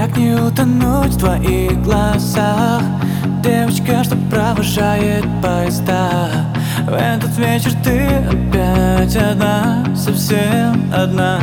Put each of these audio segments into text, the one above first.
Как не утонуть в твоих глазах, девочка, что провожает поезда. В этот вечер ты опять одна, совсем одна.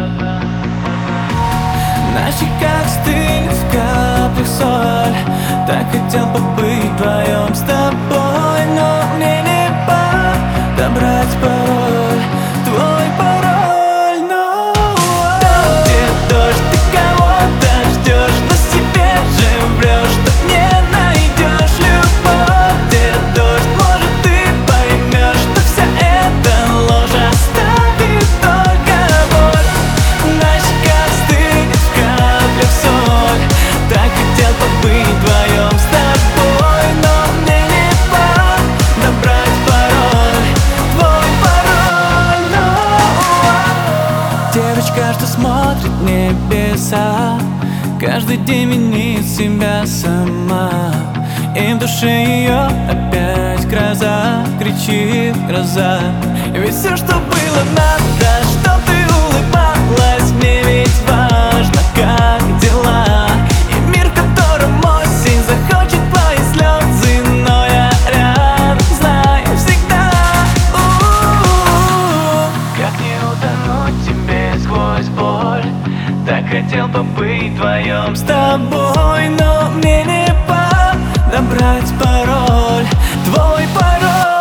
На щеках стынет в каплях соль. Так хотел побыть вдвоем с тобой, но мне не подобрать пароль, твой пароль, но там, где дождь, ты кого-то ждешь, но себе же врешь, что не найдешь любовь. Где дождь, может, ты поймешь, что вся эта ложь оставит только боль. На щеках стынет в каплях соль. Так хотел побыть вдвоем с тобой, но мне не подобрать пароль, твой пароль, но девочка, что смотрит в небеса, каждый день винит себя сама. И в душе ее опять гроза, кричит гроза. Ведь все, что было надо, что ты улыбалась, мне ведь важно, как дела. И мир, в котором осень захочет твои слезы, но я рядом, знаю всегда. Как не утонуть тебе сквозь боль. Так хотел побыть вдвоем с тобой, но мне не подобрать пароль, твой пароль.